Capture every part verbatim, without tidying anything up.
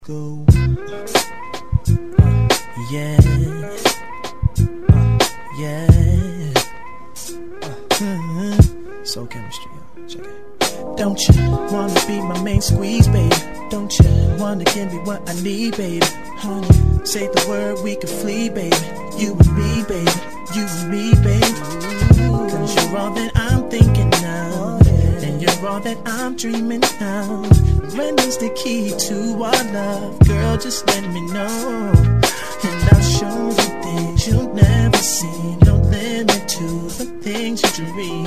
Go. Uh, yeah. Uh, yeah. Uh, mm-hmm. Soul chemistry, yo. Check it. Don't you wanna be my main squeeze, baby? Don't you wanna give me what I need, baby? Honey, say the word, we can flee, baby. You and me, baby. You and me, baby. Cause you're all that I'm thinking now, and you're all that I'm dreaming now. When is the key to our love? Girl, just let me know, and I'll show you things you've never seen. No limit to the things you dream.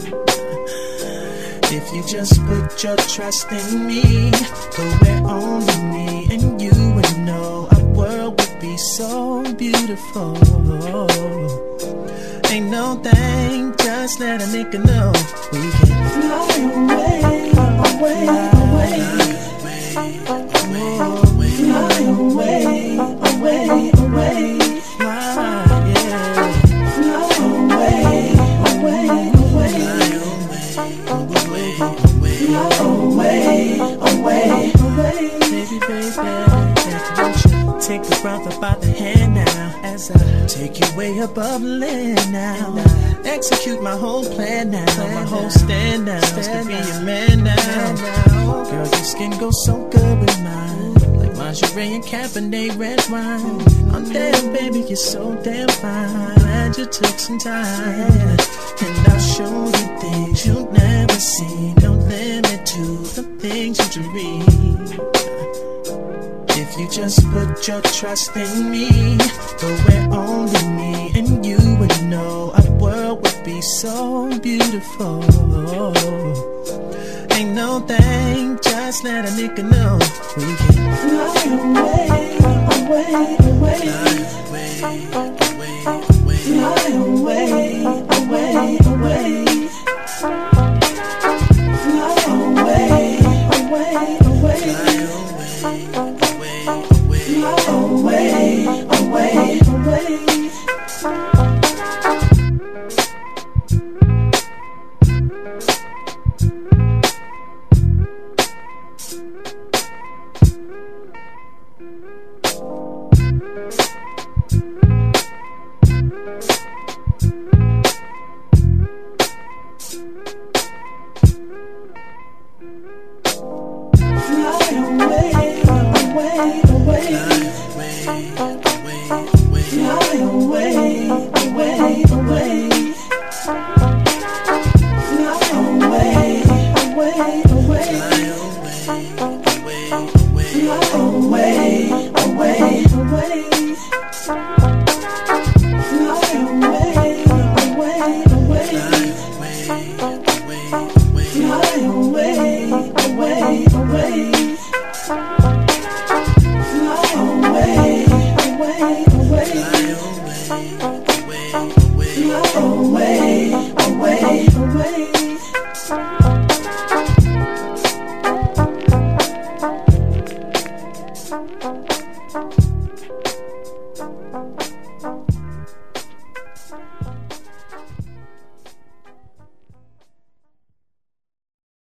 If you just put your trust in me, go where only me and you would know, our world would be so beautiful. Ain't no thing, just let a nigga know we can fly away, away, away, fly away, away, away, fly, yeah, fly away, away, away, away, away, away, baby, baby, take the brother by the hand now, as I take you way above land now. Execute my whole plan now, my whole stand now, to be a man now. Girl, your skin goes so good with mine, like lingerie and Cabernet red wine. Oh damn, baby, you're so damn fine. Glad you took some time, and I'll show you things you've never seen. No limit to the things you dream. If you just put your trust in me, go where only me and you would know, our world would be so beautiful. Ain't no thing, just let a nigga know we can fly away, away, away, fly away, away, away, fly away, away, away, away, away, away. Away.